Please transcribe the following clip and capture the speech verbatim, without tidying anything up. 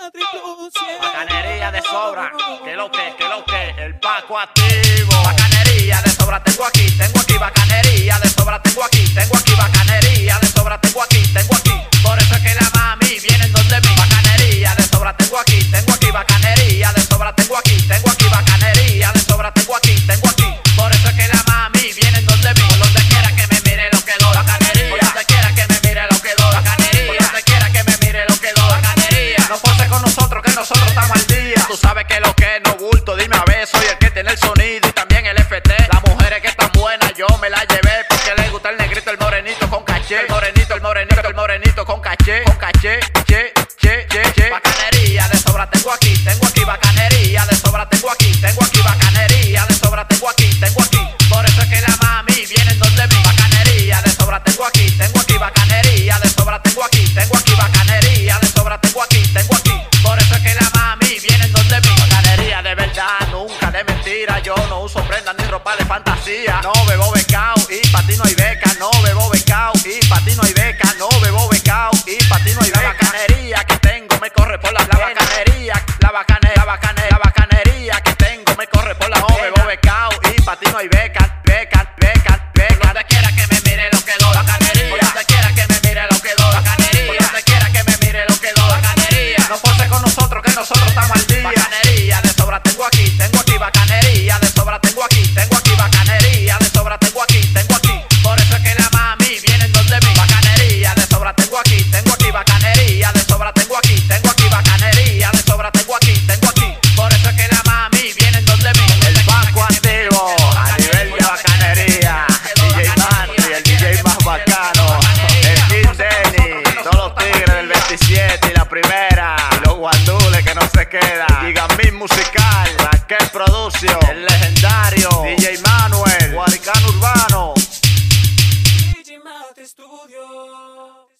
Bacanería de sobra, que lo que, que lo que, el Paco activo. Bacanería de sobra tengo aquí, tengo aquí. Bacanería de sobra tengo aquí, tengo aquí. Bacanería de sobra tengo aquí, tengo aquí. Por eso es que la mami viene donde mí. Bacanería de sobra tengo aquí, tengo aquí. Bacanería de sobra tengo aquí, tengo aquí. Bacanería de sobra tengo aquí, tengo aquí. Por eso es que la mami viene donde mí. Por donde quiera que me mire lo que doy. Bacanería. Por donde quiera que me mire lo que doy. Bacanería. Por donde quiera que me mire lo que doy. Bacanería. No force con nosotros que nosotros estamos al día. Tú sabes que lo que no bulto, dime a ver, soy el que tiene el sonido y también el F T. Las mujeres que están buenas yo me las llevé porque les gusta el negrito, el morenito con caché. El morenito, el morenito, el morenito con caché, con caché, che, che, che, che. Bacanería de sobra tengo aquí, tengo aquí. Bacanería de sobra tengo aquí, tengo aquí. Bacanería de sobra tengo aquí, tengo aquí. Por eso es que la mami viene donde mí. Bacanería de sobra tengo aquí, tengo aquí. Bacanería de sobra tengo aquí, tengo aquí. Bacanería de sobra tengo aquí, tengo aquí. Por eso es que la mami viene donde mí. Bacanería de verdad, nunca de mentira. Yo no uso prendas ni ropa de fantasía. No bebo becao y pa' ti no hay beca. No bebo becao y pa' ti no hay beca. No bebo becao y pa' ti no hay beca. La bacanería que tengo me corre por la la bacanería, la bacanería, la bacanería, la bacanería que tengo me corre por la. No bebo becao y pa' ti no hay beca, beca, beca, beca. Donde quiera que me mire lo que doy. Bacanería. Donde quiera que me mire lo que doy. Bacanería. Donde quiera que me mire lo que doy. Bacanería. No force con nosotros que nosotros estamos al día. Bacanería de sobra tengo aquí, tengo aquí. Bacanería de sobra tengo aquí, tengo aquí. Bacanería de sobra tengo aquí, tengo aquí. Por eso es que la mami viene donde mí. Bacanería de sobra tengo aquí, tengo aquí. Bacanería de sobra tengo aquí, tengo aquí. Bacanería de sobra tengo aquí, tengo aquí. Por eso es que la mami viene donde mí. El Paco activo a nivel de bacanería. D J Man y el D J más bacano. El King Denny, todos los tigres del veintisiete y la primera. Y los guandules que no se quedan. Gigamil musical, Raquel Production, el legendario D J Manuel, Guaricano Urbano. D J Mate Studio.